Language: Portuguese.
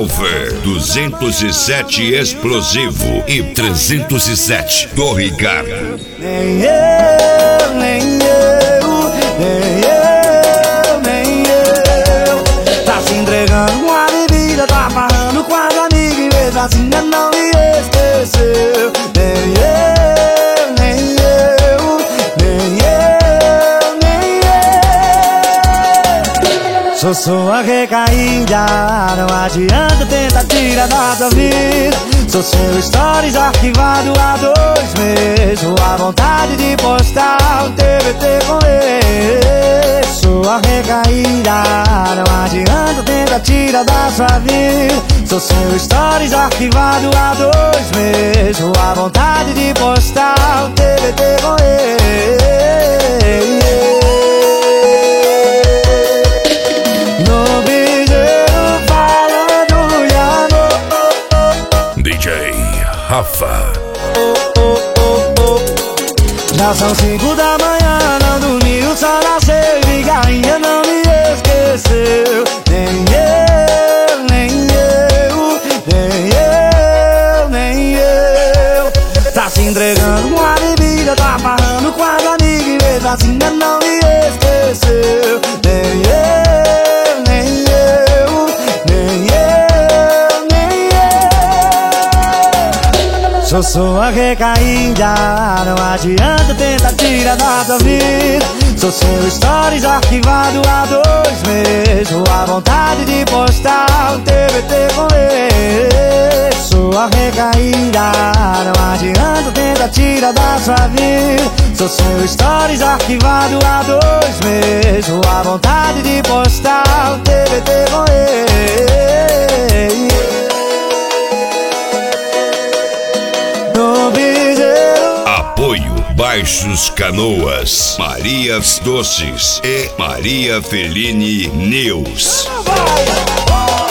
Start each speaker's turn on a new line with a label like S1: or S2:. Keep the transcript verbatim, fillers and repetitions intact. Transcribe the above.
S1: Salver, duzentos e sete Explosivo e trezentos e sete do Ricardo.
S2: Nem eu, nem eu, nem eu, nem eu. Tá se entregando com a bebida, tá falando com as amigas e mesmo assim ainda não me esqueceu. Nem eu, nem eu, nem eu, nem eu. Sou sua recaída, não adianta tentar tirar da tua vida. Sou seu stories arquivado há dois meses. Sua vontade de postar um T B T com ele. Sua recaída, não adianta tentar tirar da sua vida. Sou seu stories arquivado há dois meses. Sua vontade de postar um T B T com ele. No bizeiro falando de amor.
S1: D J Rafa.
S2: Já são cinco da manhã, não dormi, o sol nasceu e ainda não me esqueceu. Nem eu, nem eu, nem eu, nem eu. Tá se entregando com a bebida, tá falando com as amigas e mesmo assim ainda não me esqueceu. Nem eu, nem eu, nem eu, nem eu. Sou sua recaída, não adianta tentar tirar da tua vida. Sou seu stories arquivado há dois meses. Sua vontade de postar um T B T com ele. Sua recaída, não adianta tentar tirar da sua vida. Sou seu stories arquivado há dois meses. Sua vontade de postar um T B T com ele. No bizeiro.
S1: Apoio Baixos Canoas, Marias Doces e Maria Feline News.
S2: Vai!